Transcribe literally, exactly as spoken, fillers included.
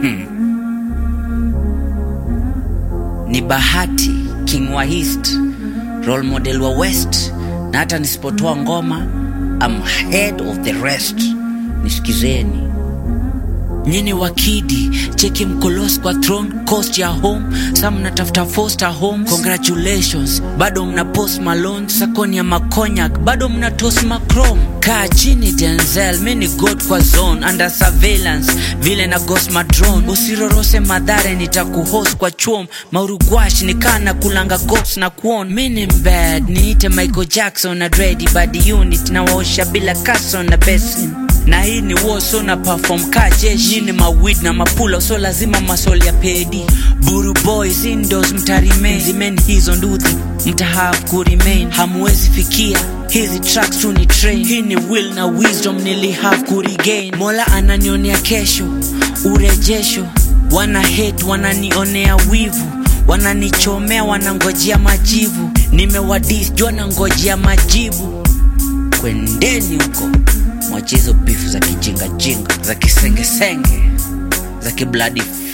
hmm. Ni Bahati, King wa East, role model wa West, na hata nisipotoa ngoma I'm head of the rest. Nisikizeni nyini wakidi, cheki mkolos kwa throne, coast ya home, some natafuta foster homes. Congratulations, bado mna post Malone, sakoni ya makonyak, bado mna toast Macron. Kaa chini Denzel, mini god kwa zone, under surveillance, vile na ghost my drone. Usirorose madhare nitakuhost kwa chom, maurugwash nikana kulanga ghost na kuon. Mini bad, niite Michael Jackson na Dready body unit, na waosha bila kaso na basin. Na hii ni war so na perform kajeshi, ni mawid na mapula so lazima masoli ya pedi. Buru boys indoors mtarime, zimen hizo nduthi mtahave kuremain. Hamwezi fikia hizi tracks tu ni train, hii ni will na wisdom nili have kuregain. Mola ananionea kesho urejesho, wana hate wananionea wivu, wananichomea wanangojea majivu. Nimewadis jua na ngojea majibu. Kwendeni huko mwachizo beef za kijinga jinga, za kisenge senge, za ki bloody